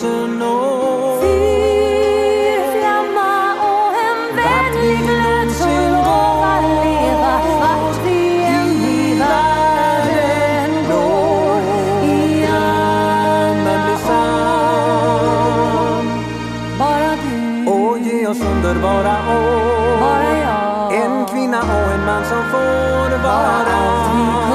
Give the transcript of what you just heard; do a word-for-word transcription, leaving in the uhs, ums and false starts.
tusen år. Fyrflamma och en vänlig glöd som lovar leva vart vi än i världen går. I annan blir sann. Bara du Och ge oss underbara år. Bara jag En kvinna och en man som får vara.